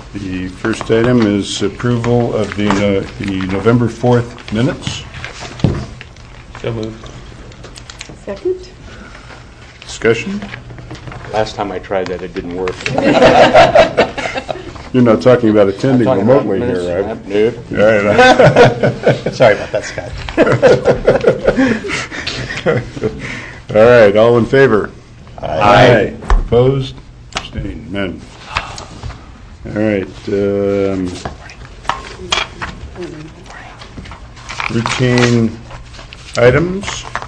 The first item is approval of the November 4th minutes. So moved. Second? Discussion? Last time I tried that, it didn't work. You're not talking about attending Talking about remotely minutes? here, right? Nope. Sorry about that, Scott. All right, all in favor? Aye. Opposed? Abstained? None. All right. Routine items.